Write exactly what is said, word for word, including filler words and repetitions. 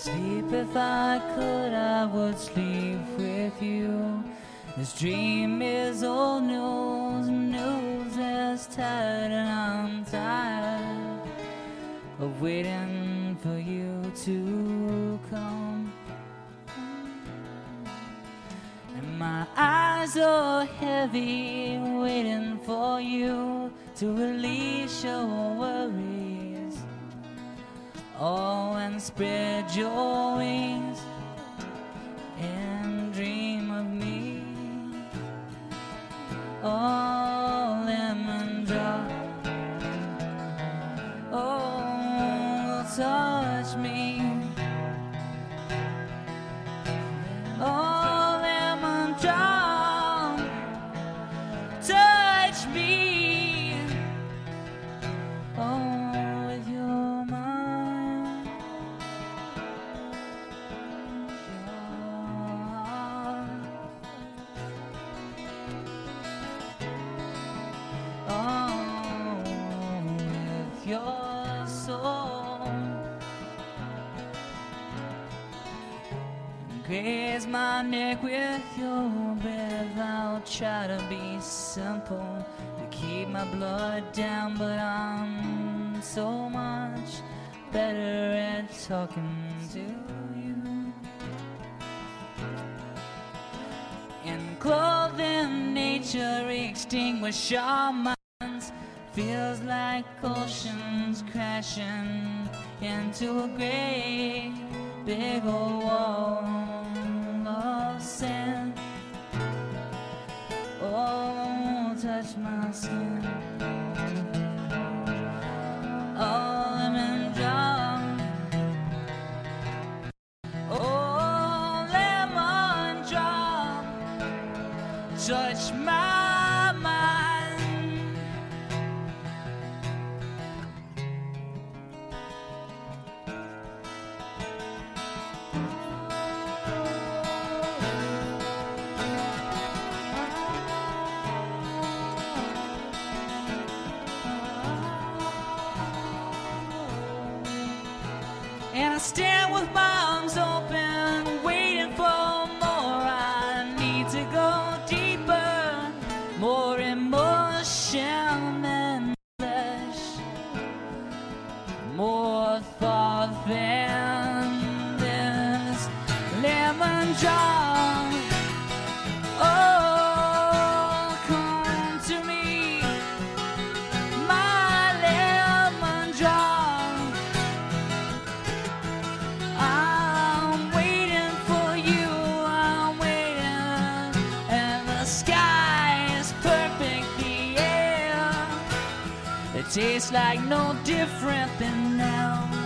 Sleep if I could, I would sleep with you. This dream is old news, news is tired, and I'm tired of waiting for you to come. And my eyes are heavy, waiting for you to release your worries. Oh, and spread your wings and dream of me. Oh, lemon drop, oh, touch me. Oh, lemon drop, touch me. Oh, with your mind, your heart. Oh, with your soul. Graze my neck with your breath. I'll try to be simple to keep my blood down, but I'm so much better at talking to you. And clothed in nature, extinguish our minds. Feels like oceans crashing into a great big old wall of sand. Oh, touch my skin. Oh, lemon drop. Oh, lemon drop. Touch my mind. And I stand with my arms open, waiting for more. I need to go deeper, more emotion than flesh, more thought than this. Lemon drop, oh, come to me, my lemon drop. I'm waiting for you, I'm waiting, and the sky is perfect, the air, it tastes like no different than now.